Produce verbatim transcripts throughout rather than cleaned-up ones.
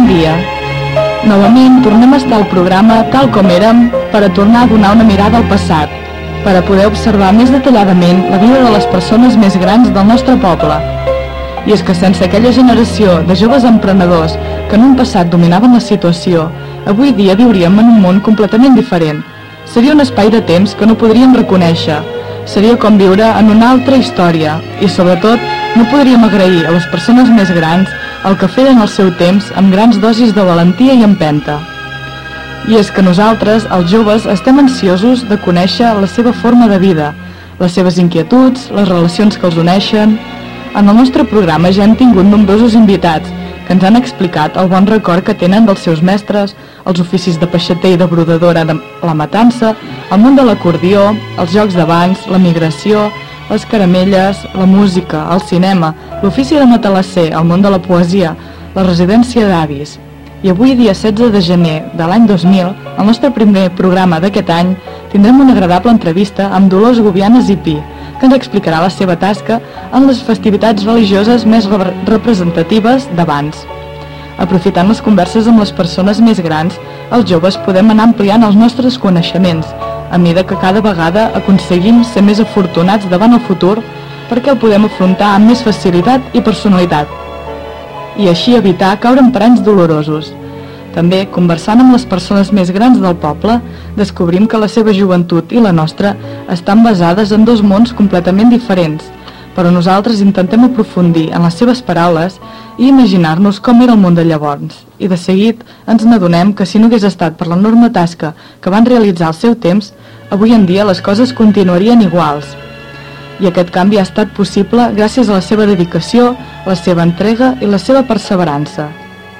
dia. Novament tornem a estar al programa tal com érem per a tornar a donar una mirada al passat, per a poder observar més detalladament la vida de les persones més grans del nostre poble. I és que sense aquella generació de joves emprenedors que en un passat dominaven la situació, avui dia viuríem en un món completament diferent. Seria un espai de temps que no podríem reconèixer. Seria com viure en una altra història i, sobretot, no podríem agrair a les persones més grans el que feien al seu temps amb grans dosis de valentia i empenta. I és que nosaltres, els joves, estem ansiosos de conèixer la seva forma de vida, les seves inquietuds, les relacions que els uneixen. En el nostre programa ja hem tingut nombrosos invitats que ens han explicat el bon record que tenen dels seus mestres, els oficis de peixater i de brodadora de la matança, el món de l'acordió, els jocs de bancs, la migració, les caramelles, la música, el cinema, l'ofici de matalasser, el món de la poesia, la residència d'avis. I avui, dia setze de gener de l'any dos mil, el nostre primer programa d'aquest any, tindrem una agradable entrevista amb Dolors Gubianes i Pi, que ens explicarà la seva tasca en les festivitats religioses més representatives d'abans. Aprofitant les converses amb les persones més grans, els joves podem anar ampliant els nostres coneixements, a mesura que cada vegada aconseguim ser més afortunats davant el futur perquè el podem afrontar amb més facilitat i personalitat, i així evitar caure en paranys dolorosos. També, conversant amb les persones més grans del poble, descobrim que la seva joventut i la nostra estan basades en dos mons completament diferents, però nosaltres intentem aprofundir en les seves paraules i imaginar-nos com era el món de llavors. I de seguit ens n'adonem que si no hagués estat per l'enorme tasca que van realitzar al seu temps, avui en dia les coses continuarien iguals. I aquest canvi ha estat possible gràcies a la seva dedicació, la seva entrega i la seva perseverança.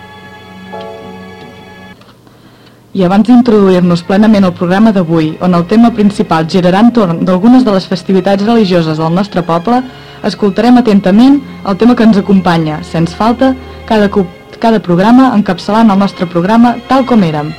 I abans d'introduir-nos plenament al programa d'avui, on el tema principal girarà entorn d'algunes de les festivitats religioses del nostre poble, escoltarem atentament el tema que ens acompanya, sens falta, cada, cada programa encapçalant el nostre programa tal com érem.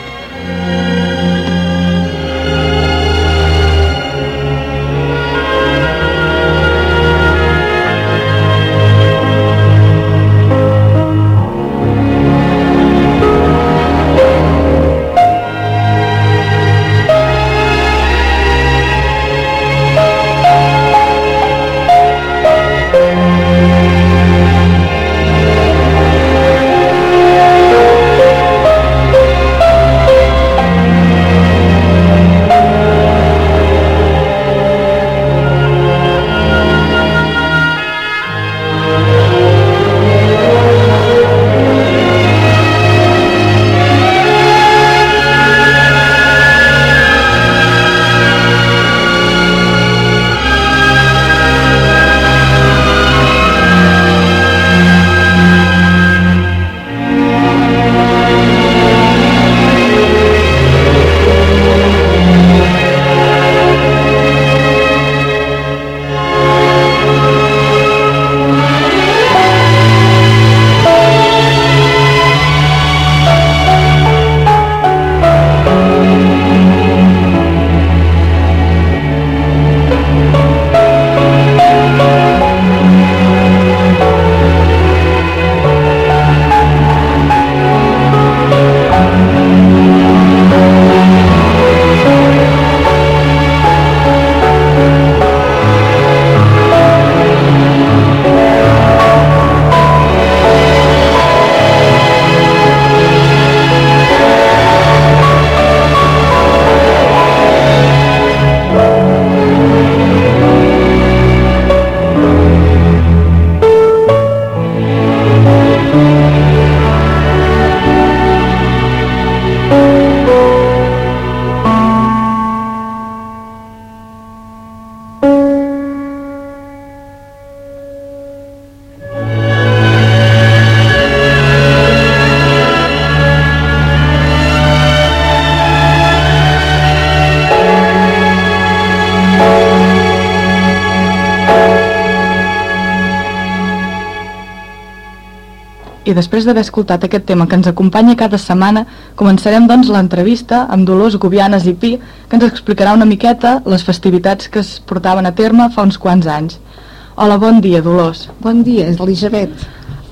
I després d'haver escoltat aquest tema que ens acompanya cada setmana, començarem doncs l'entrevista amb Dolors Gubianes i Pi, que ens explicarà una miqueta les festivitats que es portaven a terme fa uns quants anys. Hola, bon dia, Dolors. Bon dia, és l'Elisabet.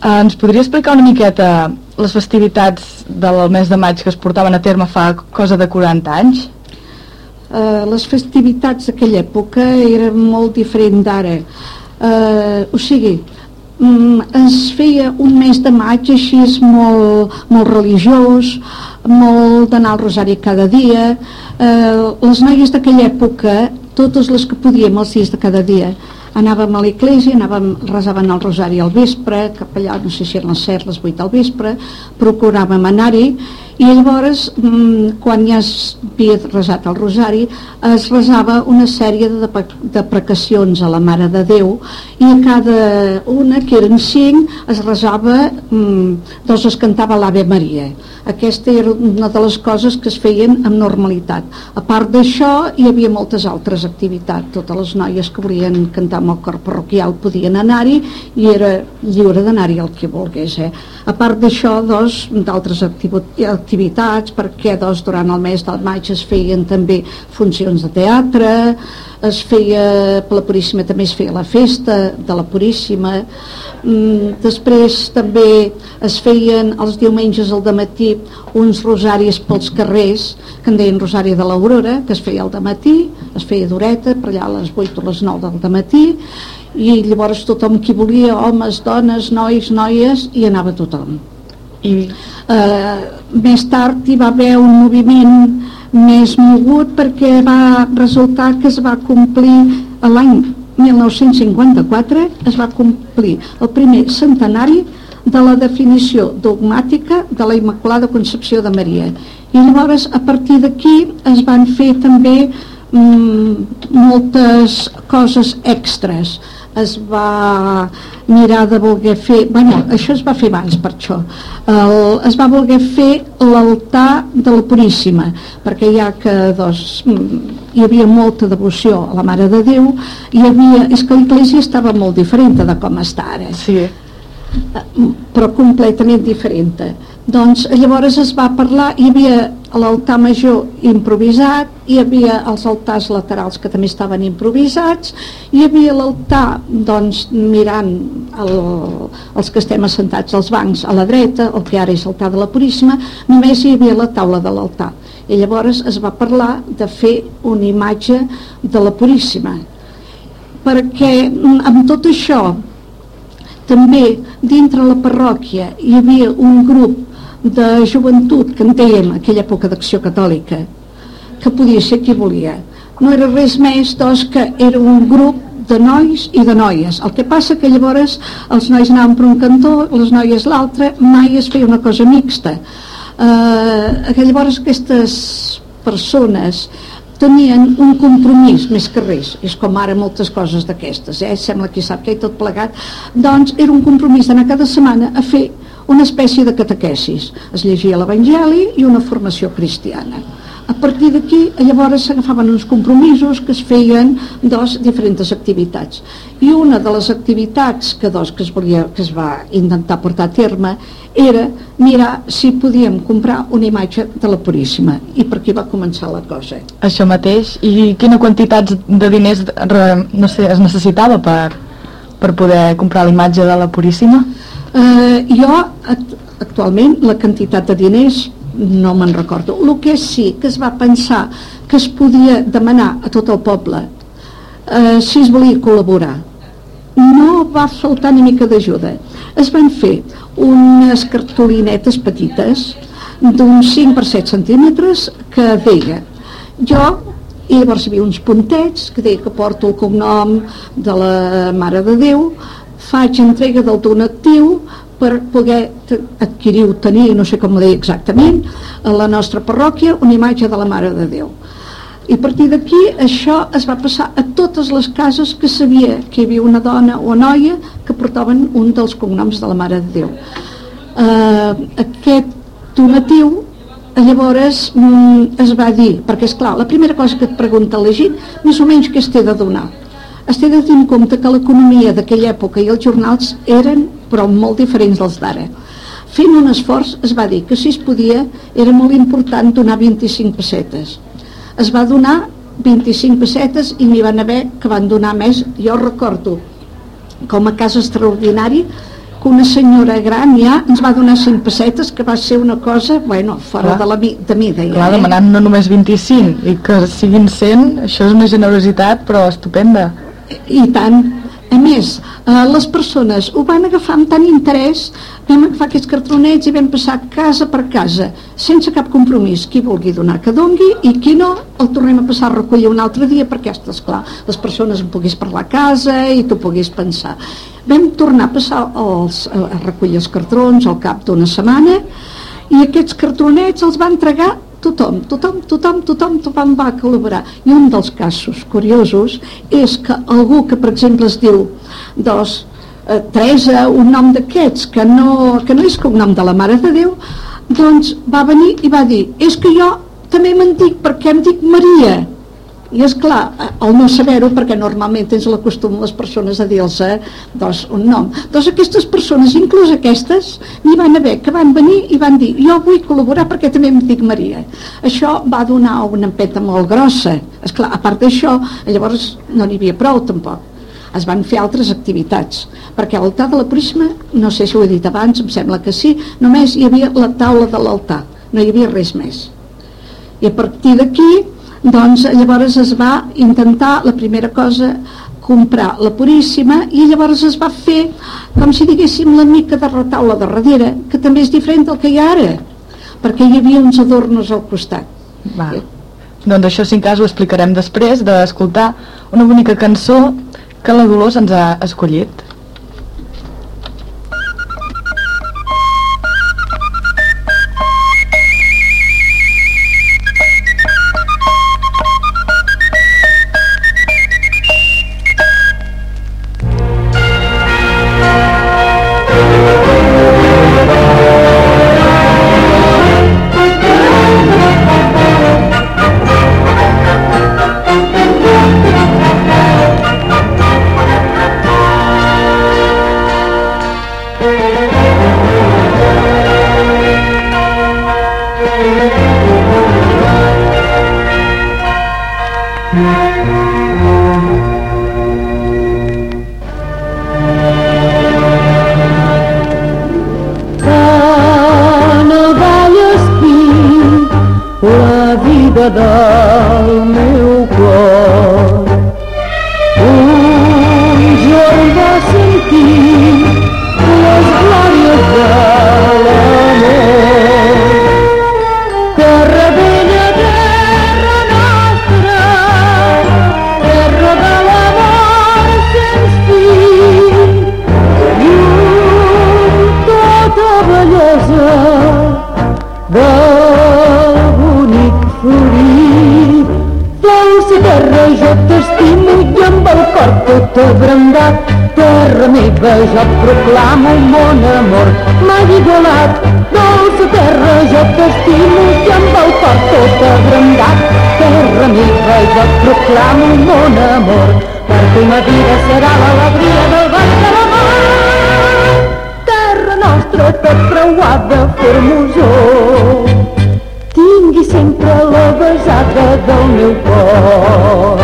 Uh, ens podria explicar una miqueta les festivitats del mes de maig que es portaven a terme fa cosa de quaranta anys? Uh, les festivitats d'aquella època eren molt diferent d'ara. Uh, o sigui, um, es feia un mes de maig així molt, molt religiós, molt d'anar al rosari cada dia. Uh, les noies d'aquella època, totes les que podíem els dies de cada dia, anàvem a l'església, anàvem, resaven el rosari al vespre, cap allà, no sé si eren les set, les vuit al vespre, procuràvem anar-hi, i llavors, quan ja es havia resat el rosari, es resava una sèrie de deprecacions a la Mare de Déu, i a cada una, que eren cinc, es resava, doncs es cantava l'Ave Maria. Aquesta era una de les coses que es feien amb normalitat. A part d'això, hi havia moltes altres activitats. Totes les noies que volien cantar amb el cor parroquial podien anar-hi i era lliure d'anar-hi el que volgués. Eh? A part d'això, doncs, d'altres activitats, perquè doncs, durant el mes del maig es feien també funcions de teatre, es feia, per la Puríssima també es feia la festa de la Puríssima. Mm, després també es feien els diumenges al dematí uns rosaris pels carrers que en deien Rosari de l'Aurora, que es feia al dematí, es feia d'horeta per allà a les vuit o les nou del dematí, i llavors tothom qui volia, homes, dones, nois, noies, i anava tothom. I eh, més tard hi va haver un moviment més mogut perquè va resultar que es va complir l'any mil nou-cents cinquanta-quatre, es va complir el primer centenari de la definició dogmàtica de la Immaculada Concepció de Maria, i llavors a partir d'aquí es van fer també mm, moltes coses extres. Es va mirar de voler fer, bueno, això es va fer abans per això, el, es va voler fer l'altar de la Puríssima, perquè ja que doncs, hi havia molta devoció a la Mare de Déu, hi havia, és que l'església estava molt diferent de com està ara, sí, però completament diferent. Doncs llavors es va parlar, hi havia l'altar major improvisat, hi havia els altars laterals que també estaven improvisats, hi havia l'altar doncs mirant el, els que estem assentats als bancs a la dreta, el que ara és l'altar de la Puríssima, només hi havia la taula de l'altar, i llavors es va parlar de fer una imatge de la Puríssima, perquè amb tot això també dintre la parròquia hi havia un grup de joventut que en dèiem en aquella època d'Acció Catòlica, que podia ser qui volia, no era res més doncs que era un grup de nois i de noies. El que passa que llavors els nois anaven per un cantó, les noies l'altre, mai es feia una cosa mixta. Eh, que llavors aquestes persones tenien un compromís més que res, és com ara moltes coses d'aquestes, eh? Sembla que sap que hi tot plegat, doncs era un compromís d'anar cada setmana a fer una espècie de catequesis, es llegia l'Evangeli i una formació cristiana. A partir d'aquí llavors s'agafaven uns compromisos que es feien dos diferents activitats, i una de les activitats que, dos, que, es volia, que es va intentar portar a terme era mirar si podíem comprar una imatge de la Puríssima, i per aquí va començar la cosa. Això mateix. I quina quantitat de diners no sé, es necessitava per, per poder comprar la imatge de la Puríssima? Uh, jo actualment la quantitat de diners no me'n recordo. El que sí que es va pensar que es podia demanar a tot el poble uh, si es volia col·laborar, no va faltar ni mica d'ajuda. Es van fer unes cartolinetes petites d'uns cinc per set centímetres que deia jo, i llavors hi havia uns puntets que deia que porto el cognom de la Mare de Déu, faig entrega del donatiu per poder adquirir o tenir, no sé com ho deia exactament, a la nostra parròquia una imatge de la Mare de Déu. I a partir d'aquí això es va passar a totes les cases que sabia que hi havia una dona o noia que portaven un dels cognoms de la Mare de Déu. Uh, aquest donatiu llavors mm, es va dir, perquè és clar, la primera cosa que et pregunta la gent, més o menys què es té de donar. Es té de tenir en compte que l'economia d'aquella època i els jornals eren però molt diferents dels d'ara. Fent un esforç es va dir que si es podia era molt important donar vint-i-cinc pessetes. Es va donar vint-i-cinc pessetes i n'hi van haver que van donar més. Jo recordo com a cas extraordinari que una senyora gran ja ens va donar cinc pessetes, que va ser una cosa, bueno, fora clar, de, la, de mida. Ja, clar, eh? demanant no només vint-i-cinc i que siguin cent, això és una generositat però estupenda. I tant. A més, eh, les persones ho van agafar amb tant interès, vam agafar aquests cartronets i vam passar casa per casa, sense cap compromís. Qui vulgui donar, que dongui, i qui no, el tornem a passar a recollir un altre dia, perquè, esclar, les persones en puguis parlar a casa i tu puguis pensar. Vam tornar a passar els, a recollir els cartrons al cap d'una setmana, i aquests cartronets els van entregar tothom, tothom, tothom, tothom, tothom va col·laborar. I un dels casos curiosos és que algú que, per exemple, es diu doncs, eh, Teresa, un nom d'aquests que no, que no és cognom de la Mare de Déu, doncs va venir i va dir, és que jo també me'n dic perquè em dic Maria. I és clar, al no saber-ho, perquè normalment tens la costum les persones a dir-los doncs, un nom. Doncs aquestes persones, inclús aquestes, n'hi van haver que van venir i van dir, jo vull col·laborar perquè també em dic Maria. Això va donar una empenta molt grossa. És clar, a part d'això, llavors no n'hi havia prou tampoc. Es van fer altres activitats, perquè a l'altar de la Puríssima, no sé si ho he dit abans, em sembla que sí, només hi havia la taula de l'altar, no hi havia res més. I a partir d'aquí, doncs llavors es va intentar, la primera cosa, comprar la Puríssima, i llavors es va fer, com si diguéssim, la mica de retaule de darrere, que també és diferent del que hi ha ara, perquè hi havia uns adornos al costat. Va. Eh? Doncs això, si en cas, ho explicarem després d'escoltar una bonica cançó que la Dolors ens ha escollit. Del meu cor un jorn va sentir les glòries de l'amor. Terra vella, terra nostra, terra de l'amor sense fi, llum tota bellesa del bonic florir. Dolça terra, jo t'estimo i amb el cor tot abrandat. Terra meva, jo et proclamo mon amor mai igualat. Dolça terra, jo t'estimo i amb el cor tot abrandat. Terra meva, jo et proclamo mon amor, per tu ma vida serà l'alegria del ball de la mar. Terra nostra, tot preuada, formosor, tingui sempre la besada del meu cor.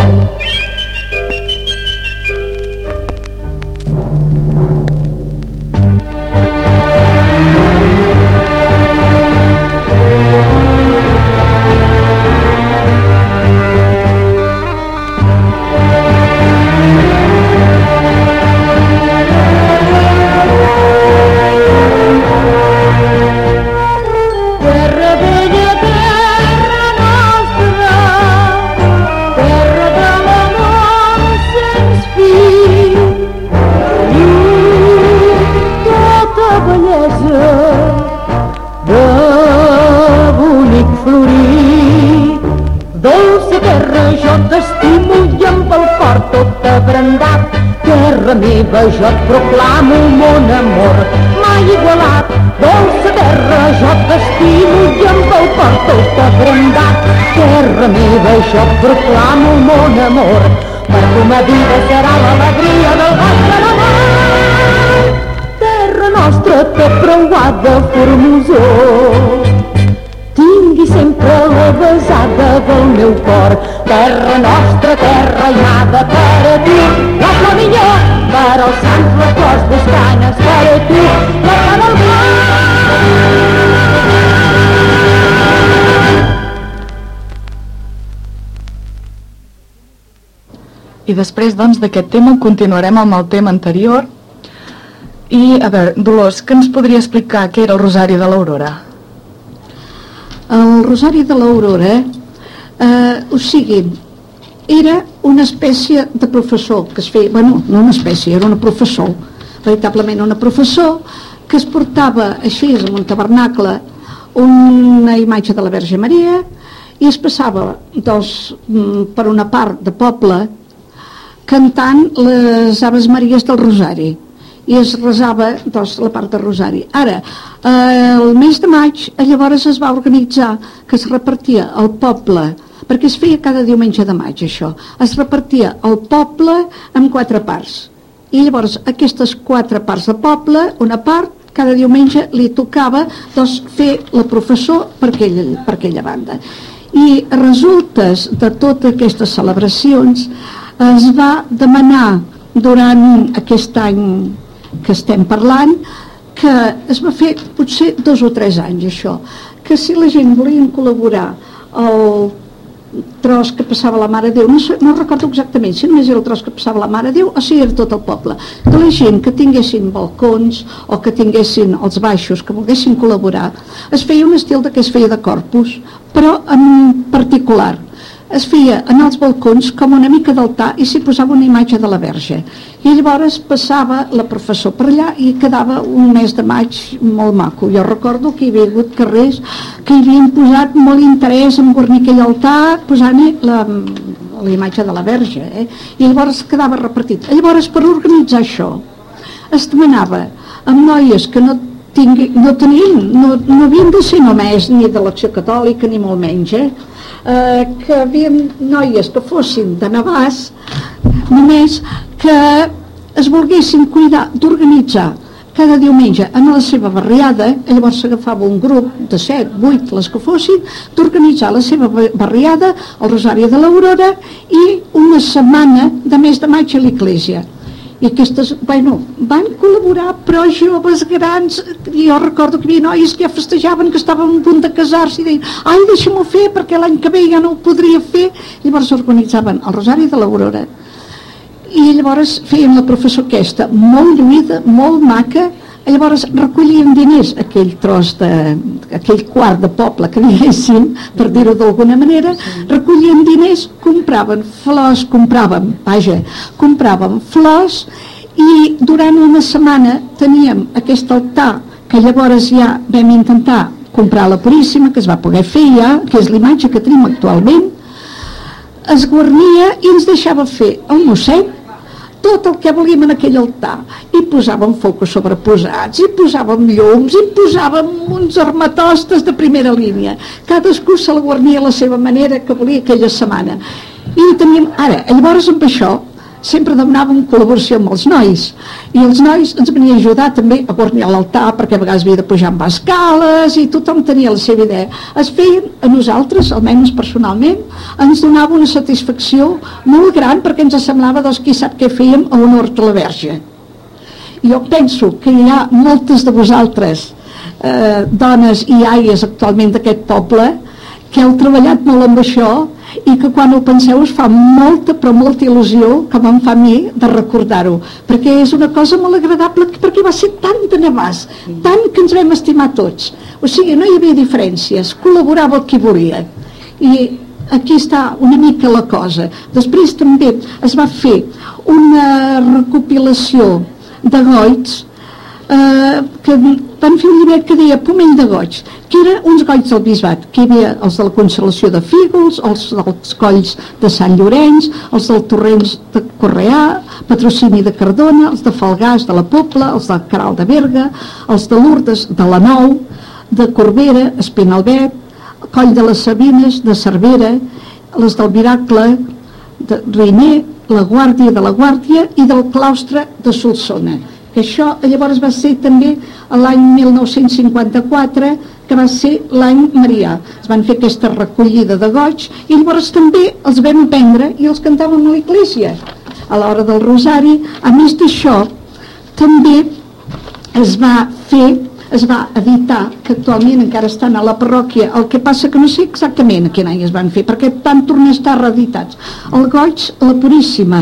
Terra meva, jo et proclamo mon amor mai igualat. Dolça terra, jo t'estimo i amb el cor tot abrandat. Terra meva, jo et proclamo mon amor, per tu ma vida serà l'alegria del ball de la mar. Terra nostra, tot preuada, formosor, tingui sempre la besada del meu cor. Terra nostra, terra amada, per a tu la flor millor, per als sants les flors de canes per tu, la cara al mar. I després, doncs, d'aquest tema continuarem amb el tema anterior. I, a veure, Dolors, què ens podria explicar què era el Rosari de l'Aurora? El Rosari de l'Aurora, eh, o sigui, era una espècie de professor que es feia, bueno, no una espècie, era un professor, veritablement un professor, que es portava així en un tabernacle una imatge de la Verge Maria i es passava doncs, per una part de poble cantant les Aves Maries del Rosari i es resava doncs, la part del Rosari. Ara, eh, el mes de maig llavors es va organitzar que es repartia al poble, perquè es feia cada diumenge de maig això, es repartia al poble en quatre parts i llavors aquestes quatre parts del poble, una part cada diumenge li tocava doncs, fer la professor per aquella, per aquella banda. I resultes de totes aquestes celebracions es va demanar durant aquest any que estem parlant, que es va fer potser dos o tres anys això, que si la gent volien col·laborar el tros que passava la Mare de Déu, no, no recordo exactament si només era el tros que passava la Mare de Déu o si era tot el poble, que la gent que tinguessin balcons o que tinguessin els baixos, que volguessin col·laborar, es feia un estil de que es feia de corpus, però en particular es feia en els balcons com una mica d'altar i s'hi posava una imatge de la Verge i llavors passava la professor per allà i quedava un mes de maig molt maco. Jo recordo que hi havia hagut carrers que hi havien posat molt interès en guarnir aquell altar posant-hi la, la imatge de la Verge, eh? I llavors quedava repartit. Llavors per organitzar això es demanava amb noies que no tingui, no tenien, no, no havien de ser només ni de l'Acció Catòlica ni molt menys, eh? Eh, que havien noies que fossin de Navàs només que es volguessin cuidar d'organitzar cada diumenge en la seva barriada, llavors s'agafava un grup de set, vuit, les que fossin, d'organitzar la seva barriada, el Rosari de l'Aurora i una setmana de mes de maig a l'església. I aquestes, bueno, van col·laborar, però joves grans, jo recordo que hi havia noies que ja festejaven que estaven a punt de casar-se i deien, ai, deixa-m'ho fer perquè l'any que ve ja no ho podria fer. Llavors organitzaven el Rosari de l'Aurora i llavors feien la professor aquesta, molt lluïda, molt maca, llavors recollien diners, aquell tros de, aquell quart de poble que diguessin, per dir-ho d'alguna manera, recollien diners, compraven flors, compràvem, vaja, compràvem flors i durant una setmana teníem aquest altar que llavors ja vam intentar comprar la Puríssima, que es va poder fer ja, que és l'imatge que tenim actualment, es guarnia i ens deixava fer el mossèn tot el que volíem en aquell altar i posàvem focus sobreposats i posàvem llums i posàvem uns armatostes de primera línia, cadascú se la guarnia a la seva manera que volia aquella setmana i teníem, ara, llavors amb això sempre demanàvem col·laboració amb els nois i els nois ens venien a ajudar també a guarnir l'altar perquè a vegades havia de pujar amb escales i tothom tenia la seva idea. Es feien a nosaltres, almenys personalment, ens donava una satisfacció molt gran perquè ens semblava doncs qui sap què fèiem a l'honor de la Verge. Jo penso que hi ha moltes de vosaltres eh, dones i aies actualment d'aquest poble que heu treballat molt amb això i que quan ho penseu us fa molta però molta il·lusió, com em fa a mi, de recordar-ho, perquè és una cosa molt agradable, perquè va ser tant de Navàs, tant que ens vam estimar tots, o sigui, no hi havia diferències, col·laborava el qui volia i aquí està una mica la cosa. Després també es va fer una recopilació de goigs eh, que van fer un llibret que deia Pomell de Goig, que eren uns goigs del bisbat, que hi havia els de la Consolació de Fígols, els dels colls de Sant Llorenç, els del Torrents de Correà, Patrocini de Cardona, els de Falgars de la Pobla, els del Caral de Berga, els de Lourdes de la Nou, de Corbera, Espinalbet, Coll de les Sabines, de Cervera, les del Miracle, de Reiner, la Guàrdia de la Guàrdia i del Claustre de Solsona. Que això llavors va ser també l'any mil nou-cents cinquanta-quatre, que va ser l'any Marià. Es van fer aquesta recollida de goigs i llavors també els vam prendre i els cantàvem a l'església a l'hora del Rosari. A més d'això, també es va fer, es va editar, que actualment encara estan a la parròquia, el que passa que no sé exactament a quin any es van fer, perquè van tornar a estar reeditats. El goig, la Puríssima,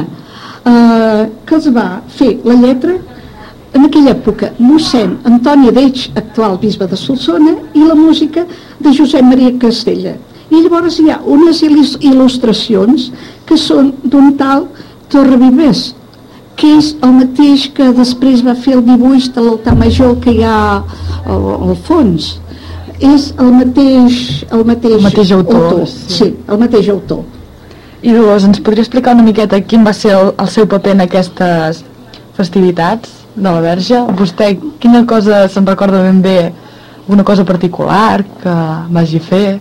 eh, que es va fer la lletra, en aquella època, mossèn Antoni Deix, actual bisbe de Solsona, i la música de Josep Maria Castella. I llavors hi ha unes il·lustracions que són d'un tal Torrevivers, que és el mateix que després va fer el dibuix de l'altar major que hi ha al, al fons. És el mateix, el mateix, el mateix autor. autor. Sí, el mateix autor. I Dolors, ens podria explicar una miqueta quin va ser el, el seu paper en aquestes festivitats de la Verge? Vostè, quina cosa se'n recorda ben bé? Una cosa particular que vagi fer?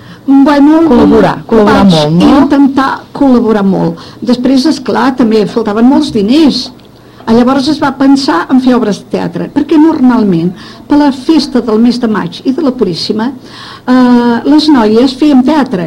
Bueno, col·laborar, col·laborar vaig molt, no? intentar col·laborar molt. Després, esclar, també faltaven molts diners. Llavors es va pensar en fer obres de teatre, perquè normalment, per la festa del mes de maig i de la Puríssima, eh, les noies feien teatre.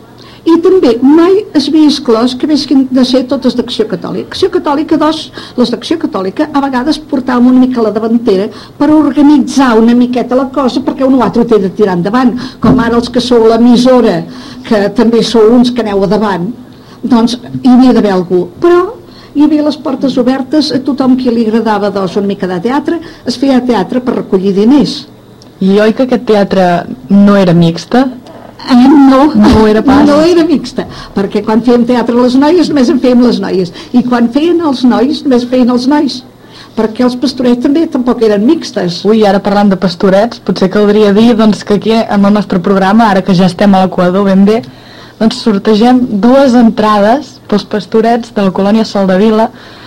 I també mai es havia exclòs que haguessin de ser totes d'Acció Catòlica. Acció Catòlica, doncs, les d'Acció Catòlica a vegades portàvem una mica la davantera per organitzar una miqueta la cosa, perquè un o altre té de tirar endavant, com ara els que sou l'emissora, que també sou uns que aneu a davant, doncs hi havia d'haver algú. Però hi havia les portes obertes a tothom qui li agradava, doncs, una mica de teatre, es feia teatre per recollir diners. I oi que aquest teatre no era mixte? Eh, no, no era pas. No era mixta, perquè quan fèiem teatre les noies només en fèiem les noies, i quan feien els nois només feien els nois, perquè els pastorets també tampoc eren mixtes. Ui, ara parlant de pastorets, potser caldria dir doncs, que aquí en el nostre programa, ara que ja estem a l'Equador ben bé, doncs sortegem dues entrades pels pastorets de la colònia Soldevila.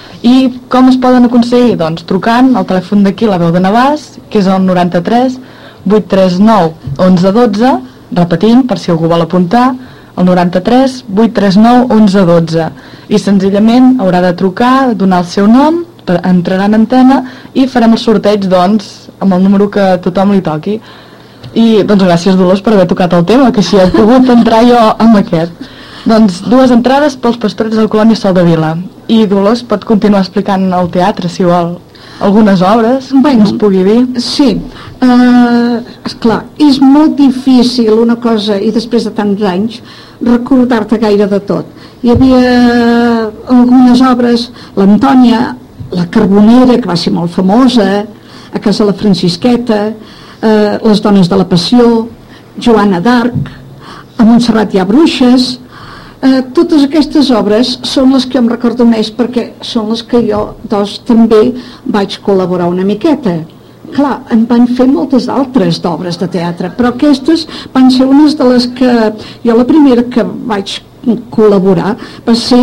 I com es poden aconseguir? Doncs trucant al telèfon d'aquí, la veu de Navàs, que és el noranta-tres vuit tres nou onze dotze, repetint, per si algú vol apuntar, el noranta-tres vuit tres nou onze dotze, i senzillament haurà de trucar, donar el seu nom, entrarà en antena i farem el sorteig, doncs, amb el número que a tothom li toqui. I, doncs, gràcies, Dolors, per haver tocat el tema, que així he pogut entrar jo amb aquest. Doncs, dues entrades pels pastorets de la colònia Soldevila. I, Dolors, pot continuar explicant el teatre, si vol, algunes obres, bueno, que ens pugui dir. Sí, uh, esclar, és molt difícil una cosa, i després de tants anys, recordar-te gaire de tot. Hi havia algunes obres, l'Antònia, la Carbonera, que va ser molt famosa, a casa la Francisqueta, uh, les dones de la Passió, Joana d'Arc, a Montserrat hi ha bruixes. Uh, totes aquestes obres són les que em recordo més, perquè són les que jo, doncs, també vaig col·laborar una miqueta. Clar, en van fer moltes altres d'obres de teatre, però aquestes van ser unes de les que jo, la primera que vaig col·laborar va ser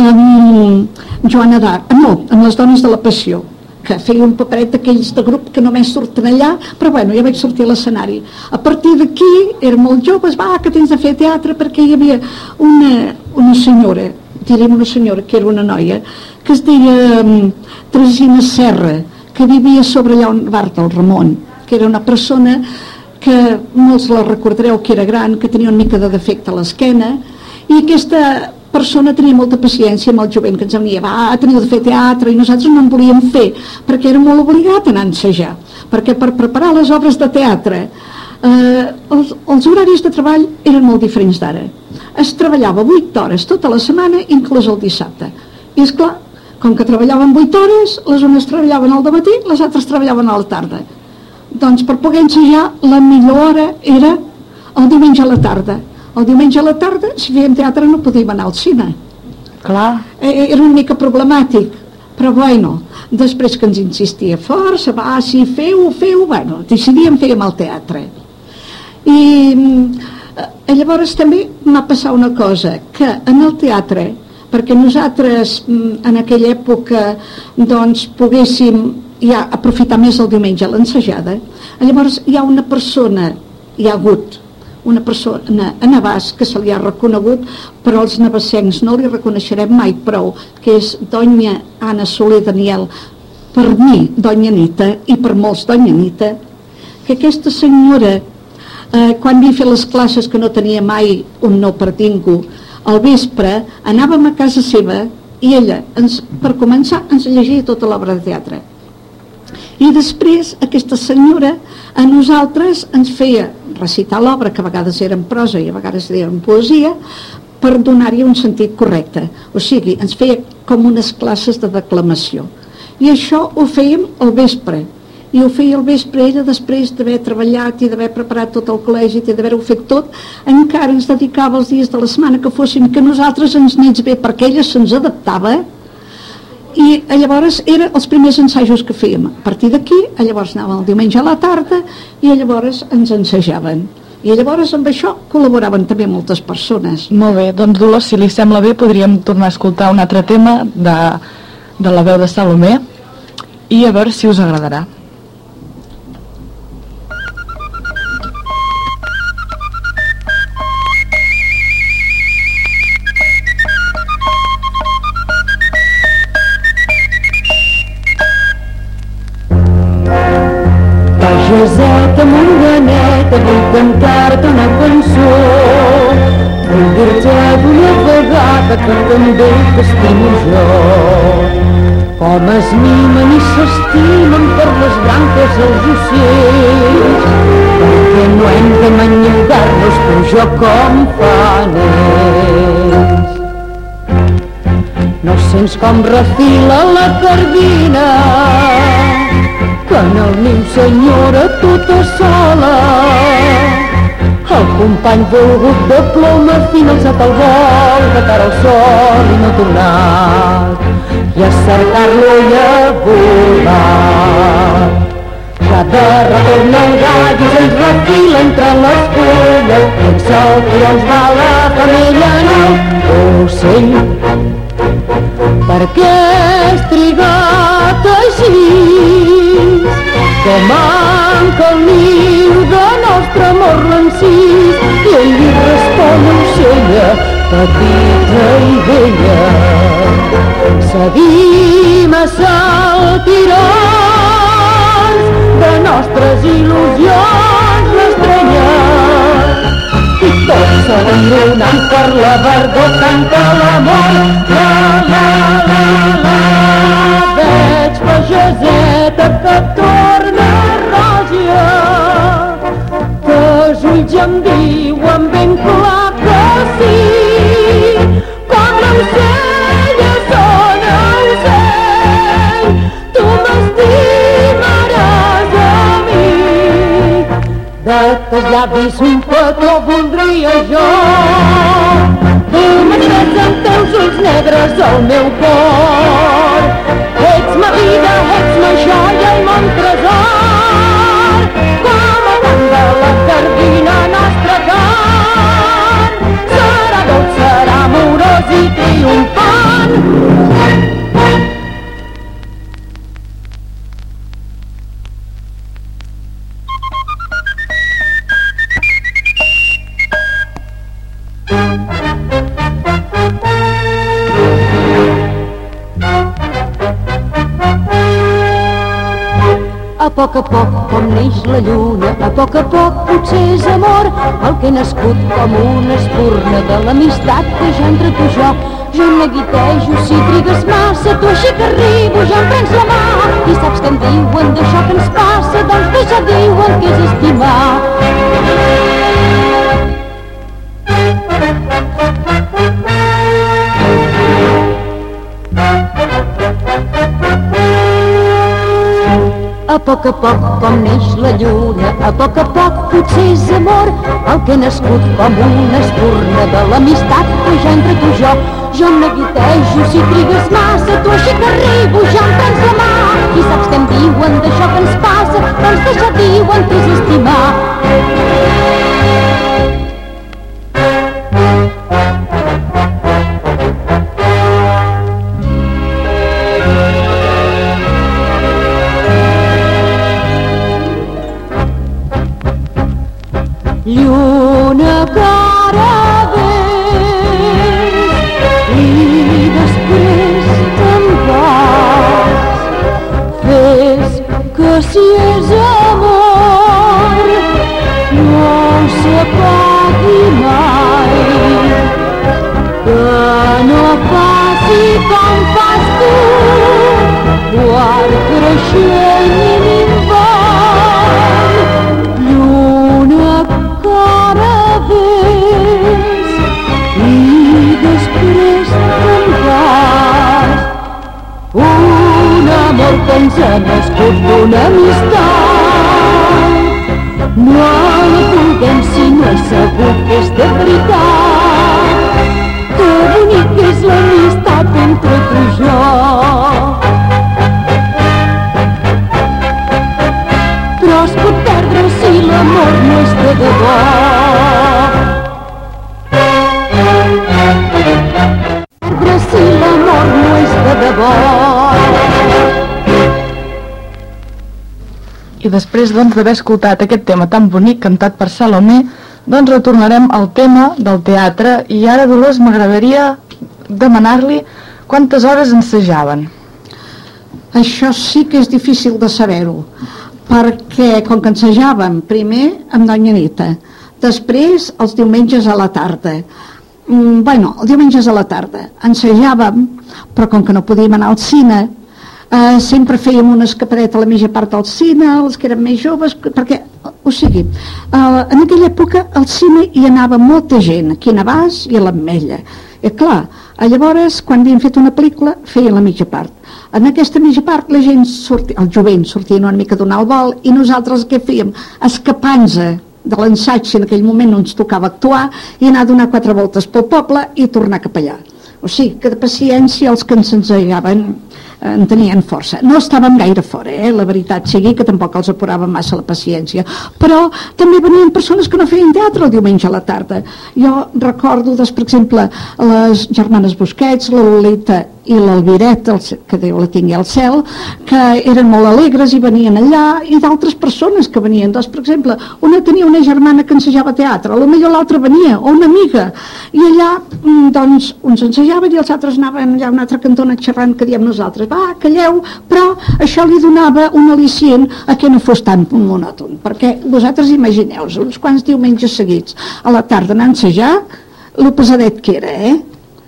amb Joana d'Arc, no, amb les dones de la Passió, que feia un paperet d'aquells de grup que només surten allà, però bueno, ja vaig sortir a l'escenari. A partir d'aquí, eren molt joves, va, que tens de fer teatre, perquè hi havia una, una senyora, direm una senyora, que era una noia, que es deia um, Teresina Serra, que vivia sobre allà on bar del Ramon, que era una persona que molts la recordareu que era gran, que tenia una mica de defecte a l'esquena, i aquesta persona tenia molta paciència amb el jovent que ens venia, va, teniu de fer teatre, i nosaltres no en volíem fer, perquè era molt obligat a anar a ensejar, perquè per preparar les obres de teatre eh, els, els horaris de treball eren molt diferents d'ara. Es treballava vuit hores tota la setmana, inclús el dissabte, i és clar, com que treballaven vuit hores, les unes treballaven al dematí, les altres treballaven a la tarda. Doncs per poder ensejar la millor hora era el diumenge a la tarda. El diumenge a la tarda, si fèiem teatre, no podíem anar al cine. Clar. Eh, era una mica problemàtic, però bueno, després que ens insistia força, va, si feu, feu, bueno, decidíem fèiem el teatre. I eh, llavors també m'ha passat una cosa, que en el teatre, perquè nosaltres en aquella època doncs poguéssim ja aprofitar més el diumenge a l'ensejada, llavors hi ha una persona, hi ha hagut una persona a Navàs que se li ha reconegut, però els navassencs no li reconeixerem mai prou, que és Doña Anna Soler Daniel, per mi Doña Anita i per molts Doña Anita, que aquesta senyora, eh, quan havia fet les classes que no tenia mai un no per ningú, al vespre anàvem a casa seva i ella, ens, per començar, ens llegia tota l'obra de teatre. I després aquesta senyora a nosaltres ens feia recitar l'obra, que a vegades era en prosa i a vegades era en poesia, per donar-hi un sentit correcte. O sigui, ens feia com unes classes de declamació. I això ho fèiem al vespre. I ho feia al vespre ella, després d'haver treballat i d'haver preparat tot el col·legi i d'haver-ho fet tot, encara ens dedicava els dies de la setmana que fóssim, que nosaltres ens anés bé, perquè ella se'ns adaptava. I llavors eren els primers ensajos que fèiem. A partir d'aquí, llavors anàvem el diumenge a la tarda i llavors ens ensajaven. I llavors amb això col·laboraven també moltes persones. Molt bé, doncs Dolors, si li sembla bé, podríem tornar a escoltar un altre tema de, de la veu de Salomé i a veure si us agradarà. Pageseta, monganeta, vull cantar-te una cançó. Vull dir-te d'una vegada que també t'estimo jo. Com es mimen i s'estimen per les branques els ocells, perquè no hem de manllevar-nos tu i jo com fan ells. No sents com refila la carbina, que en el niu senyora tota sola. El company volgut de ploma fina alçat el vol de cara al sol i no ha tornat, i a cercar-lo i a volar. Ja de retorn el gall i se'ns refila entre les fulles, i en sol i ens va la femella en el ocell. Per què has trigat així? Que manca el niu de nostre amor l'encís. I ell li respon ocella, petita i vella. Seguim a saltirons de nostres il·lusions l'estrella. I tots s'abandonant per la verdor canta l'amor. La, la, la, la. Veig pageseta que torna rògia, que els ulls em diuen ben clar que sí. Com l'ocella sona ocell, tu m'estimaràs a mi. De tes llavis un petó voldria jo, tu m'estàs amb teus ulls negres al meu cor. Ets ma vida, ets ma joia i mon tresor, com el cant de la garbina nostre cant. Serà dolç, serà amorós i triomfant. A poc a poc com neix la lluna, a poc a poc potser és amor, el que ha nascut com una espurna de l'amistat que ja entre tu i jo. Jo neguitejo si trigues massa, tu així que arribo ja em prens la mà. I saps què em diuen d'això que ens passa, doncs que ja diuen que és estimar. A poc a poc com neix la lluna, a poc a poc potser és amor, el que ha nascut com una espurna de l'amistat que ja entre tu i jo. Jo em neguitejo si trigues massa, tu així que arribo ja em prens la mà. I saps què em diuen d'això que ens passa, doncs que ja diuen que és estimar. Lluna cara vés i després te'n vas. Fes que si és amor no s'apagui mai, que no faci com fas tu, guard creixent i nascut d'una amistat. No la vulguem si no és segur que és de veritat. Que bonic és l'amistat entre tu i jo. Però es pot perdre si l'amor no és de debò. Perdre si l'amor no és de debò. I després doncs, d'haver escoltat aquest tema tan bonic cantat per Salomé, doncs retornarem al tema del teatre i ara, Dolors, m'agradaria demanar-li quantes hores ensajaven. Això sí que és difícil de saber-ho, perquè com que ensajàvem primer amb Doña Anita, després els diumenges a la tarda. Mm, bueno, els diumenges a la tarda ensajàvem, però com que no podíem anar al cine, Uh, sempre fèiem una escapadeta a la mitja part del cine, els que eren més joves, perquè, o sigui, uh, en aquella època al cine hi anava molta gent, aquí a Navàs i a l'Ametlla. I clar, llavors, quan havien fet una pel·lícula, feien la mitja part. En aquesta mitja part la gent sortia, el jovent sortia una mica a donar el vol i nosaltres què fèiem? Escapant-nos de l'ensaig, si en aquell moment no ens tocava actuar, i anar a donar quatre voltes pel poble i tornar cap allà. O sigui, que de paciència els que ens ensajaven en tenien força. No estàvem gaire fora, eh? La veritat sigui que tampoc els apurava massa la paciència, però també venien persones que no feien teatre el diumenge a la tarda. Jo recordo, doncs, per exemple, les germanes Busquets, la Lolita i l'Albiret, que Déu la tingui al cel, que eren molt alegres i venien allà, i d'altres persones que venien. Doncs, per exemple, una tenia una germana que ensejava teatre, potser l'altra venia, o una amiga, i allà, doncs, uns ensejaven i els altres anaven allà a una altra cantona xerrant, que diem nosaltres, va, calleu, però això li donava un al·licient a que no fos tan monòton, perquè vosaltres imagineu-vos, uns quants diumenges seguits a la tarda anar a ensejar, el pesadet que era, eh?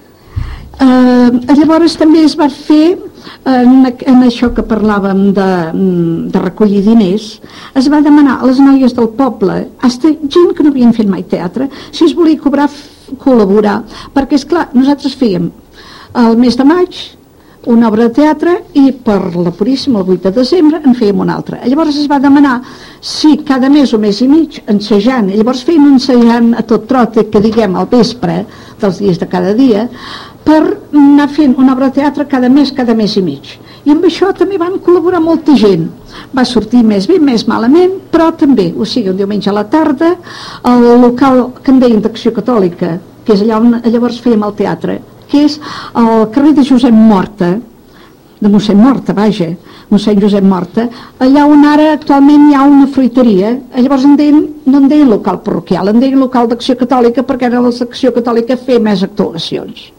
Uh, llavors també es va fer en, en això que parlàvem de, de recollir diners, es va demanar a les noies del poble, hasta gent que no havien fet mai teatre, si es volia cobrar, col·laborar, perquè és clar, nosaltres fèiem el mes de maig una obra de teatre i per la Puríssima el vuit de desembre en fèiem una altra. Llavors es va demanar si cada mes o mes i mig ensejant, llavors fèiem ensejant a tot trot, que diguem al vespre dels dies de cada dia, per anar fent una obra de teatre cada mes, cada mes i mig. I amb això també van col·laborar molta gent. Va sortir més bé, més malament, però també, o sigui, un diumenge a la tarda, el local que en deien d'Acció Catòlica, que és allà on llavors fèiem el teatre, que és el carrer de Josep Morta, de mossèn Morta, vaja, mossèn Josep Morta, allà on ara actualment hi ha una fruiteria. Llavors en deien, no en deien local parroquial, en deien local d'Acció Catòlica, perquè era l'Acció Catòlica fer més actuacions.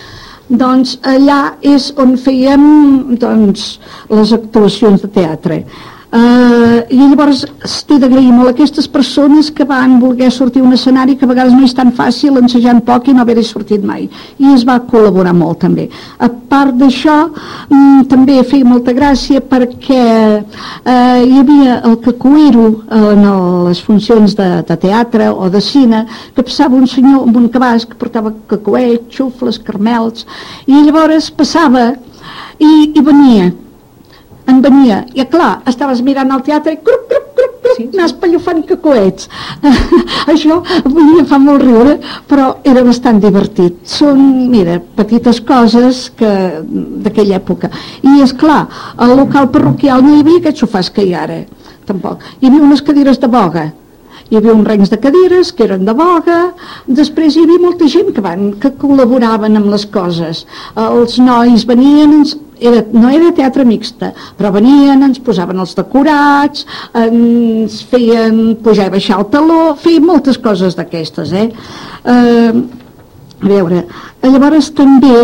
Doncs allà és on fèiem, doncs, les actuacions de teatre. Uh, i llavors t'he d'agrair molt a aquestes persones que van voler sortir a un escenari que a vegades no és tan fàcil, ensejant poc i no haver-hi sortit mai, i es va col·laborar molt també. A part d'això, um, també feia molta gràcia perquè uh, hi havia el cacoero en les funcions de, de teatre o de cine, que passava un senyor amb un cabàs que portava cacoets, xufles, carmels, i llavors passava i, i venia en venia, i clar, estaves mirant el teatre i cruc, cruc, cruc, cruc, sí, sí. Anar espallofant cacoets. Això venia fa molt riure, però era bastant divertit. Són, mira, petites coses que d'aquella època. I és clar, al local parroquial no hi havia aquests sofàs que hi ha ara, tampoc. Hi havia unes cadires de boga, hi havia un rencs de cadires que eren de boga, després hi havia molta gent que van, que col·laboraven amb les coses. Els nois venien, ens, era, no era teatre mixta, però venien, ens posaven els decorats, ens feien pujar i baixar el taló, feien moltes coses d'aquestes, eh? Uh, a veure, llavors també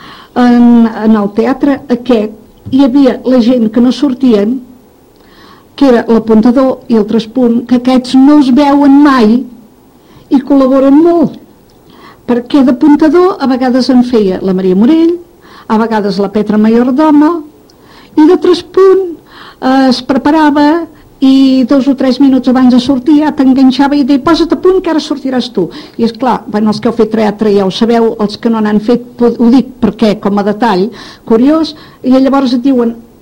en, en el teatre aquest hi havia la gent que no sortien, que era l'apuntador i el traspunt, que aquests no es veuen mai i col·laboren molt, perquè d'apuntador a vegades en feia la Maria Morell, a vegades la Petra Mayordomo, i de traspunt eh, es preparava i dos o tres minuts abans de sortir ja t'enganxava i deia, posa't a punt que ara sortiràs tu. I és clar, bueno, els que heu fet teatre ja ho sabeu, els que no n'han fet ho dic perquè com a detall curiós, i llavors et diuen,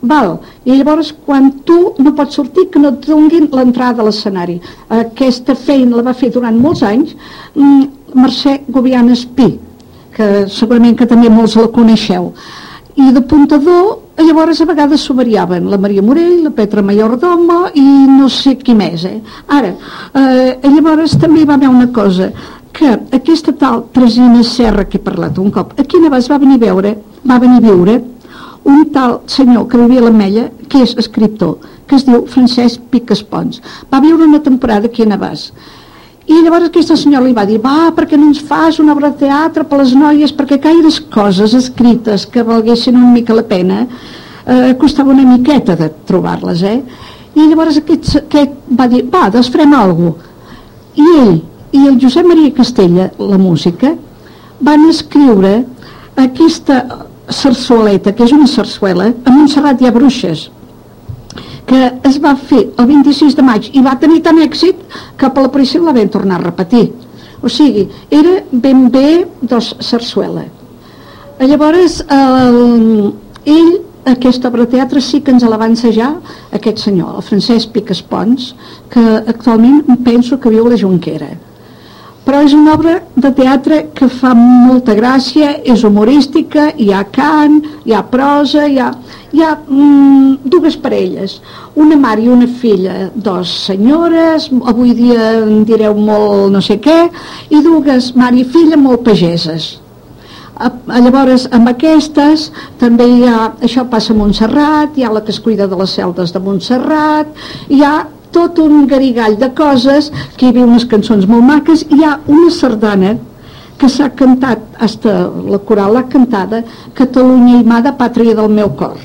val, i llavors quan tu no pots sortir que no et donguin l'entrada a l'escenari. Aquesta feina la va fer durant molts anys Mercè Gobián Espí, que segurament que també molts la coneixeu, i de puntador llavors a vegades s'ho variaven la Maria Morell, la Petra Mayordomo i no sé qui més, eh? Ara, eh, llavors també hi va haver una cosa, que aquesta tal Tresina Serra que he parlat un cop, aquí a Navàs va venir a veure, va venir a viure un tal senyor que vivia a l'Ametlla, que és escriptor, que es diu Francesc Picapons. Va viure una temporada aquí a Navàs. I llavors aquesta senyora li va dir, va, perquè no ens fas una obra de teatre per les noies, perquè gaires coses escrites que valguessin una mica la pena, eh, costava una miqueta de trobar-les, eh? I llavors aquest, aquest va dir, va, doncs farem alguna cosa. I ell i el Josep Maria Castella, la música, van escriure aquesta sarsueleta, que és una sarsuela, a Montserrat hi ha bruixes, que es va fer el vint-i-sis de maig i va tenir tant èxit que per la policia la vam tornar a repetir. O sigui, era ben bé dos sarsuela. Llavors, el, ell, aquesta obra de teatre sí que ens la va ensejar aquest senyor, el Francesc Picapons, que actualment penso que viu a la Jonquera. Però és una obra de teatre que fa molta gràcia, és humorística, hi ha cant, hi ha prosa, hi ha, hi ha mm, dues parelles, una mare i una filla, dos senyores, avui dia en direu molt no sé què, i dues mare i filla molt pageses. A, a llavors amb aquestes també hi ha, això passa a Montserrat, hi ha la que es cuida de les celdes de Montserrat, hi ha tot un garigall de coses, que hi havia unes cançons molt maques, hi ha una sardana que s'ha cantat, hasta la coral l'ha cantada, Catalunya Imada, pàtria del meu cor.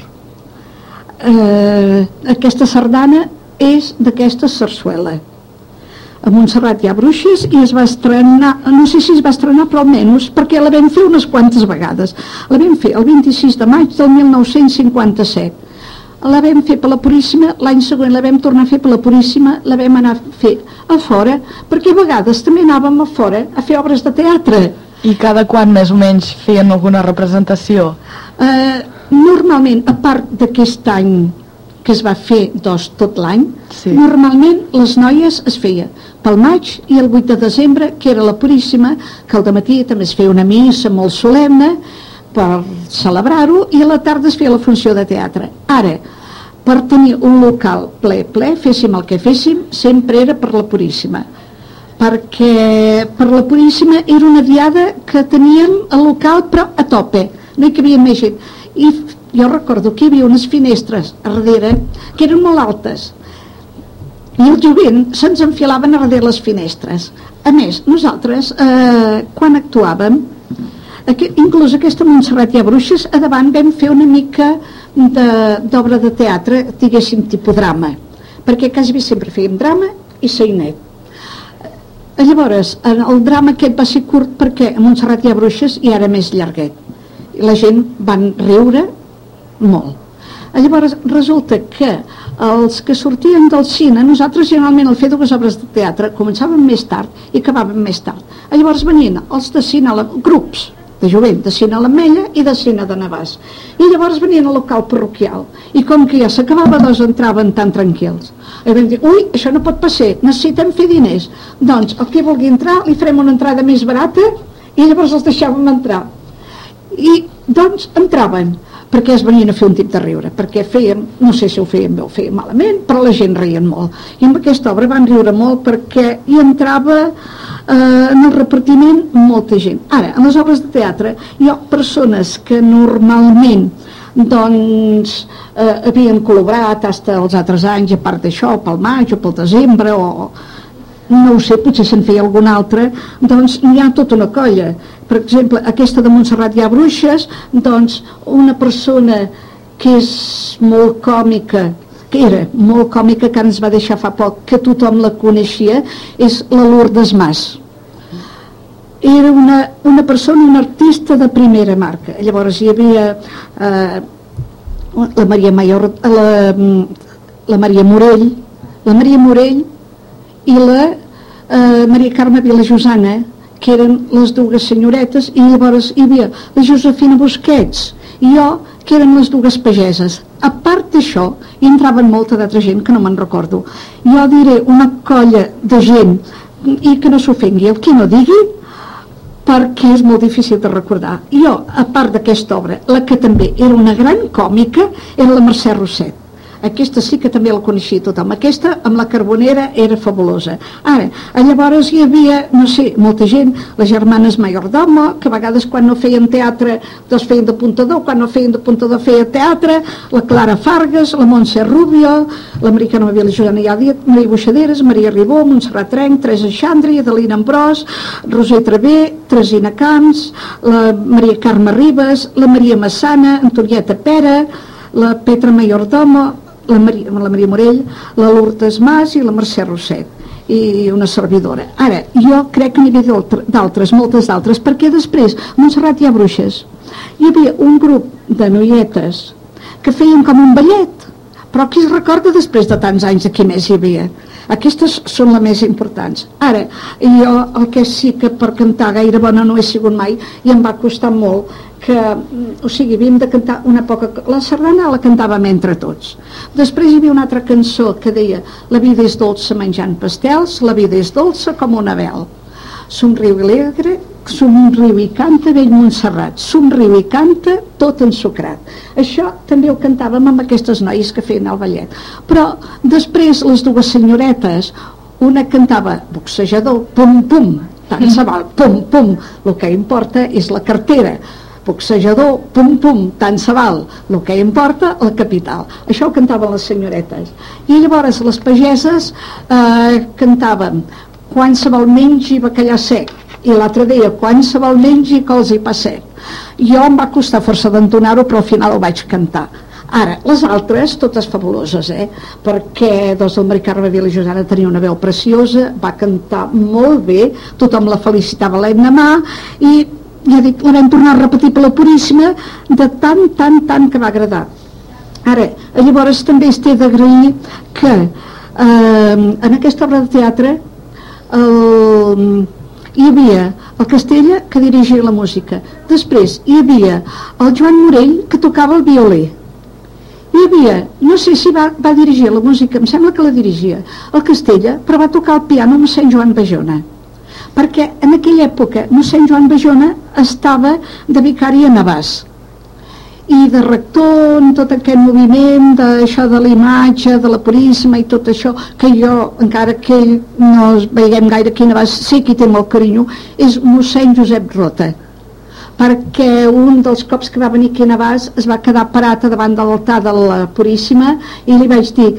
Eh, aquesta sardana és d'aquesta sarsuela. A Montserrat hi ha bruixes i es va estrenar, no sé si es va estrenar, però almenys, perquè la vam fer unes quantes vegades. La vam fer el vint-i-sis de maig del mil nou-cents cinquanta-set. La vam fer per la Puríssima, l'any següent la vam tornar a fer per la Puríssima, la vam anar a fer a fora, perquè a vegades també anàvem a fora a fer obres de teatre. I cada quan més o menys feien alguna representació? Eh, normalment, a part d'aquest any que es va fer doncs, tot l'any, sí. Normalment les noies es feia pel maig i el vuit de desembre, que era la Puríssima, que al dematí també es feia una missa molt solemne per celebrar-ho, i a la tarda es feia la funció de teatre. Ara, per tenir un local ple, ple, féssim el que féssim, sempre era per la Puríssima, perquè per la Puríssima era una diada que teníem el local però a tope, no hi cabia més gent, i jo recordo que hi havia unes finestres a darrere que eren molt altes i el jovent se'ns enfilaven a darrere les finestres. A més, nosaltres eh, quan actuàvem, inclús aquesta Montserrat hi ha bruixes, a davant vam fer una mica d'obra de, de teatre, diguéssim, tipus drama, perquè quasi bé sempre fèiem drama i sainet. Llavors, el drama aquest va ser curt perquè a Montserrat hi ha bruixes i ara més llarguet. I la gent van riure molt. Llavors, resulta que els que sortien del cine, nosaltres generalment al fer dues obres de teatre començàvem més tard i acabàvem més tard. Llavors venien els de cine, grups de jovent, de cine a l'Ametlla i de cine de Navàs. I llavors venien al local parroquial. I com que ja s'acabava, doncs entraven tan tranquils. I vam dir, ui, això no pot passar, necessitem fer diners. Doncs el que vulgui entrar, li farem una entrada més barata i llavors els deixàvem entrar. I doncs entraven, perquè es venien a fer un tip de riure, perquè fèiem, no sé si ho fèiem bé o fèiem malament, però la gent reien molt. I amb aquesta obra van riure molt perquè hi entrava eh, en el repartiment molta gent. Ara, en les obres de teatre hi ha persones que normalment doncs eh, havien col·laborat fins als altres anys, a part d'això, pel maig o pel desembre, o no ho sé, potser se'n feia algun altre, doncs n'hi ha tota una colla. Per exemple, aquesta de Montserrat hi ha bruixes, doncs una persona que és molt còmica, que era molt còmica, que ara ens va deixar fa poc, que tothom la coneixia, és la Lourdes Mas. Era una, una persona, una artista de primera marca. Llavors hi havia eh, la Maria Mayor, la, la Maria Morell, la Maria Morell i la eh, Maria Carme Vilajosana, que eren les dues senyoretes, i llavors hi havia la Josefina Busquets i jo, que eren les dues pageses. a part d'això, hi entraven molta d'altra gent que no me'n recordo. Jo diré una colla de gent, i que no s'ofengui el qui no digui, perquè és molt difícil de recordar. Jo, a part d'aquesta obra, la que també era una gran còmica era la Mercè Roset. Aquesta sí que també la coneixia tothom. Aquesta, amb la Carbonera, era fabulosa. Ara, llavors hi havia, no sé, molta gent, les germanes Mayordomo, que a vegades quan no feien teatre, doncs feien d'apuntador, quan no feien d'apuntador feia teatre, la Clara Fargas, la Montse Rubio, l'americana Maria Josana Iadi, Maria Buixaderes, Maria Ribó, Montserrat Trenc, Teresa Xandri, Adelina Ambrós, Roser Travé, Teresina Camps, la Maria Carme Ribes, la Maria Massana, Antonieta Pera, la Petra Mayordomo, la Maria, la Maria Morell, la Lourdes Mas i la Mercè Roset, i una servidora. Ara, jo crec que n'hi havia d'altres, moltes d'altres, perquè després, a Montserrat hi ha bruixes. Hi havia un grup de noietes que feien com un ballet, però qui es recorda després de tants anys de qui més hi havia? Aquestes són les més importants. Ara, jo el que sí que per cantar gaire bona no he sigut mai i em va costar molt que, o sigui, havíem de cantar una poca... La sardana la cantàvem entre tots. Després hi havia una altra cançó que deia la vida és dolça menjant pastels, la vida és dolça com una vel. Somriu i alegre, somriu i canta vell Montserrat, somriu i canta tot ensucrat. Això també ho cantàvem amb aquestes noies que feien el ballet. Però després les dues senyoretes, una cantava boxejador, pum pum, tant se val, pum pum, el que importa és la cartera, boxejador, pum pum, tant se val, el que importa el capital. Això ho cantaven les senyoretes. I llavors les pageses eh, cantaven qualsevol mengi bacallà sec, i l'altre deia qualsevol mengi cols i pa sec. Jo em va costar força d'entonar-ho, però al final ho vaig cantar. Ara, les altres, totes fabuloses, eh? Perquè doncs, el Mari Carme Vila Josana tenia una veu preciosa, va cantar molt bé, tothom la felicitava l'endemà, i ja dic, la vam tornar a repetir per la Puríssima, de tant, tant, tant que va agradar. Ara, llavors també es té d'agrair que eh, en aquesta obra de teatre el, hi havia el Castella, que dirigia la música. Després hi havia el Joan Morell, que tocava el violí. Hi havia, no sé si va, va dirigir la música, em sembla que la dirigia el Castella, però va tocar el piano amb mossèn Joan Bajona, perquè en aquella època mossèn Joan Bajona estava de vicari a Navàs i de rector en tot aquest moviment d'això de la imatge, de la Puríssima i tot això, que jo, encara que ell no es veiem gaire aquí a Navàs, sé que hi té molt carinyo, és mossèn Josep Rota, perquè un dels cops que va venir aquí a Navàs es va quedar parat davant de l'altar de la Puríssima i li vaig dir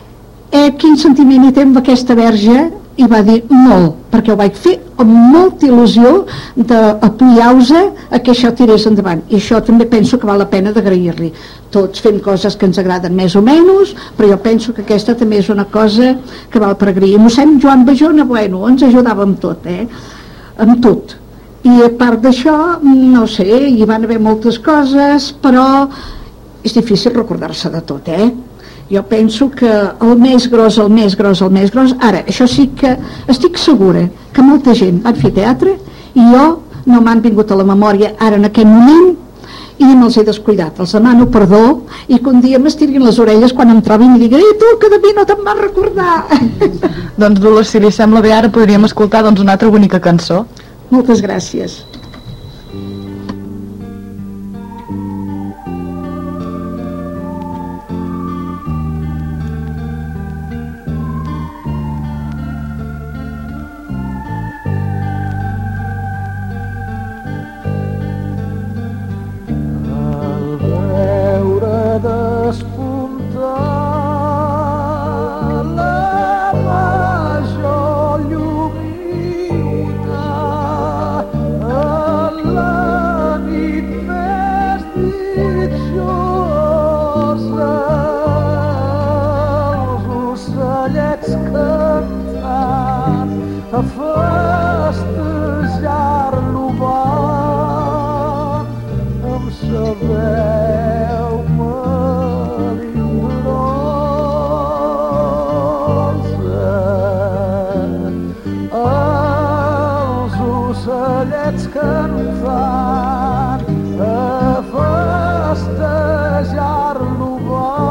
eh, quin sentiment hi té amb aquesta verge? I va dir molt, perquè ho vaig fer amb molta il·lusió d'apoyar-vos a que això tirés endavant, i això també penso que val la pena d'agrair-li. Tots fem coses que ens agraden més o menys, però jo penso que aquesta també és una cosa que val per agrair. Mossèn Joan Bajona, bueno, ens ajudava amb tot, eh? Amb tot. I a part d'això, no sé, hi van haver moltes coses, però és difícil recordar-se de tot, eh? Jo penso que el més gros, el més gros, el més gros, ara, això sí que estic segura que molta gent va fer teatre i jo no m'han vingut a la memòria ara en aquest moment i me'ls he descuidat, els demano perdó i que un dia m'estirin les orelles quan em trobin i diguin, ei tu, que de mi no te'n vas recordar. Doncs Dolors, si li sembla bé, ara podríem escoltar doncs, una altra bonica cançó. Moltes gràcies. Cantant a festejar-lo va.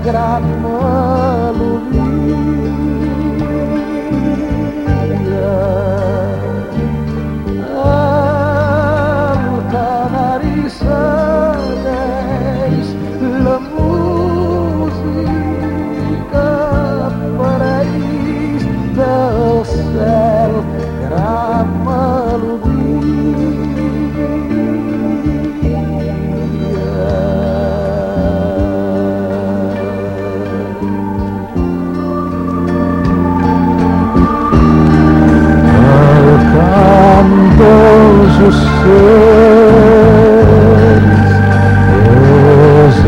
gran melodia. El canari segueix la música pareix del cel, gran dels ocells és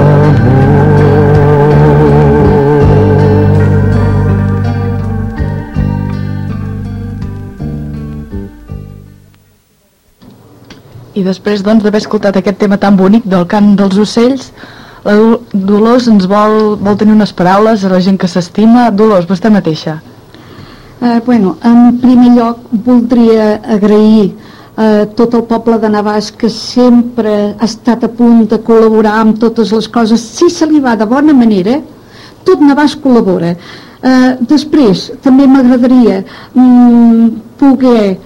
I després, doncs, d'haver escoltat aquest tema tan bonic del cant dels ocells, la Dolors ens vol, vol tenir unes paraules a la gent que s'estima. Dolors, vostè mateixa. Eh, bueno, en primer lloc voldria agrair a tot el poble de Navàs, que sempre ha estat a punt de col·laborar amb totes les coses. Si se li va de bona manera, tot Navàs col·labora. Eh, després, també m'agradaria mm, poder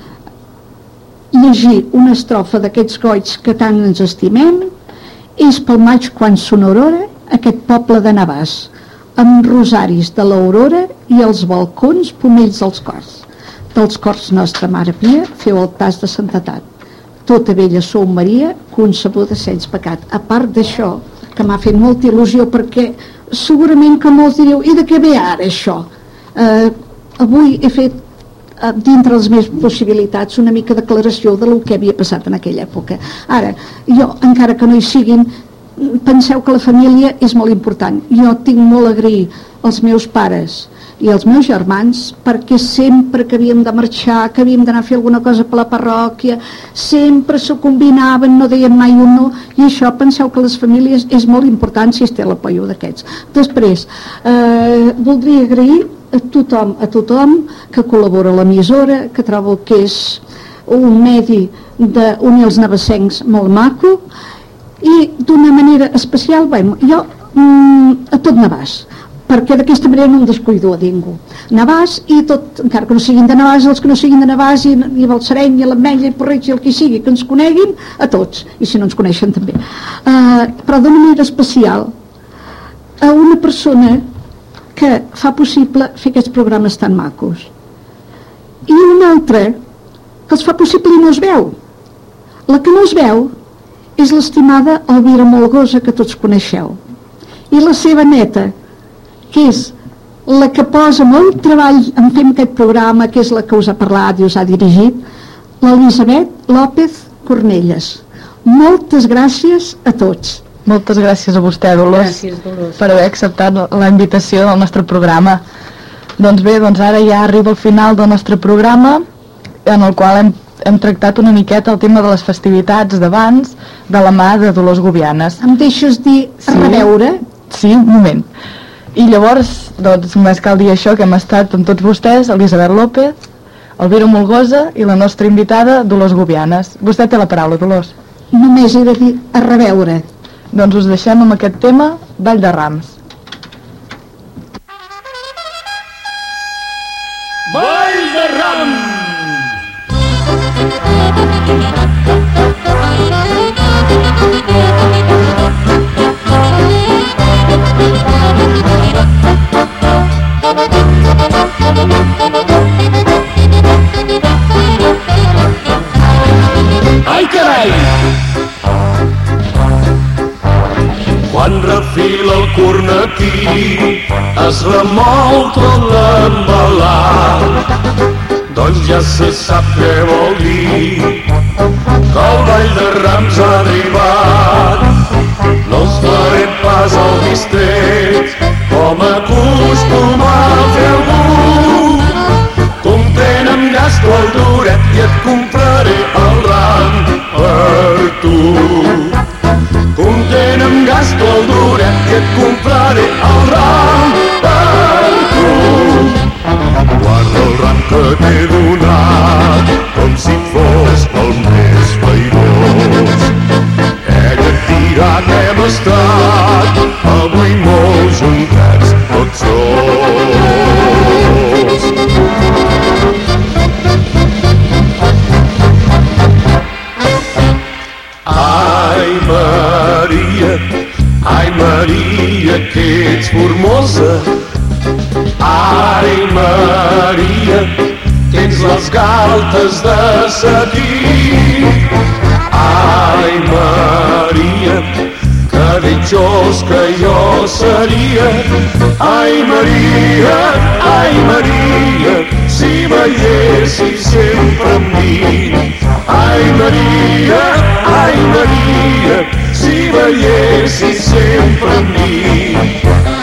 llegir una estrofa d'aquests goigs que tant ens estimem. És pel maig quan s'honorora aquest poble de Navàs, amb rosaris de l'aurora i els balcons pomells dels cors. Dels cors Nostra Mare Pia, feu el tas de santetat. Tota vella sou Maria, concebuda sense pecat. A part d'això, que m'ha fet molta il·lusió, perquè segurament que molts direu, i de què ve ara això? Eh, avui he fet, eh, dintre les meves possibilitats, una mica declaració de lo que havia passat en aquella època. Ara, jo, encara que no hi siguin, penseu que la família és molt important. Jo tinc molt a agrair als meus pares i als meus germans, perquè sempre que havíem de marxar, que havíem d'anar a fer alguna cosa per la parròquia, sempre se combinaven, no deien mai un no, i això penseu que les famílies és molt important si es té l'apoio d'aquests. Després, eh, voldria agrair a tothom, a tothom que col·labora a l'emissora, que trobo que és un medi d'unir els navassencs molt maco, i d'una manera especial, bueno, jo mm, a tot Navàs, perquè d'aquesta manera no em descuido a ningú. Navàs i tot, encara que no siguin de Navàs, els que no siguin de Navàs, i, i Balsareny, i l'Ametlla, i Porreig, i el que sigui, que ens coneguin, a tots, i si no ens coneixen també. Uh, però d'una manera especial a una persona que fa possible fer aquests programes tan macos. I una altra que els fa possible i no es veu. La que no es veu és l'estimada Elvira Molgosa, que tots coneixeu, i la seva neta, que és la que posa molt treball en fer aquest programa, que és la que us ha parlat i us ha dirigit, l'Elisabet López Cornelles. Moltes gràcies a tots. Moltes gràcies a vostè, Dolors, gràcies, Dolors, per haver acceptat la invitació del nostre programa. Doncs bé, doncs ara ja arriba el final del nostre programa, en el qual hem hem tractat una miqueta el tema de les festivitats d'abans, de la mà de Dolors Gubianes. Em deixes dir a sí. reveure? Sí, un moment. I llavors, doncs, només cal dir això, que hem estat amb tots vostès, Elisabet López, Elvira Molgosa i la nostra invitada, Dolors Gubianes. Vostè té la paraula, Dolors. Només he de dir a reveure. Doncs us deixem amb aquest tema, Vall de Rams. Vall de Rams! Ai, carai! Quan refila el cornetí es remou tot l'embalat, doncs ja se sap què vol dir que el Vall de Rams ha arribat. No els faré pas al mistret com acostuma a fer algú. Content amb gasto el duret i et compraré el ram per tu. Content amb gasto el duret i et compraré el ram per tu. Guarda el ram que t'he donat com si fos el més feirós. Ell et dirà que hem estat avui molt junts. dolça. Ai, Maria, tens les galtes de setí. Ai, Maria, que ditxós que jo seria. Ai, Maria, ai, Maria, si veiessis sempre amb mi. Ai, Maria, ai, Maria, si veiessis sempre amb mi.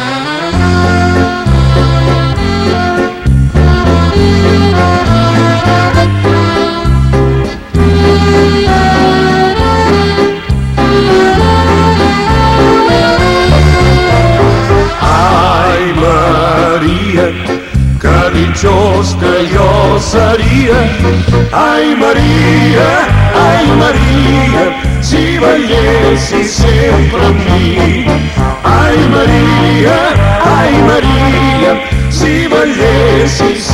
Ai, Maria, que ditxós que jo seria. Ai, Maria, ai, Maria, si veiessis sempre amb mi. Ai, Maria, ai, Maria, si veiessis